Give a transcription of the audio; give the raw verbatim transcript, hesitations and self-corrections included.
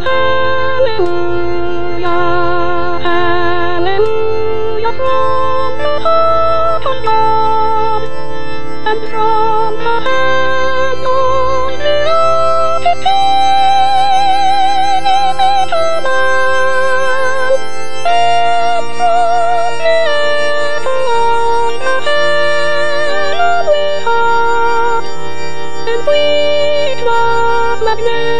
hallelujah, hallelujah, from the heart of God, and from the hand of the artist little man, and from the echo on the heavenly heart, in sweet love magnetic.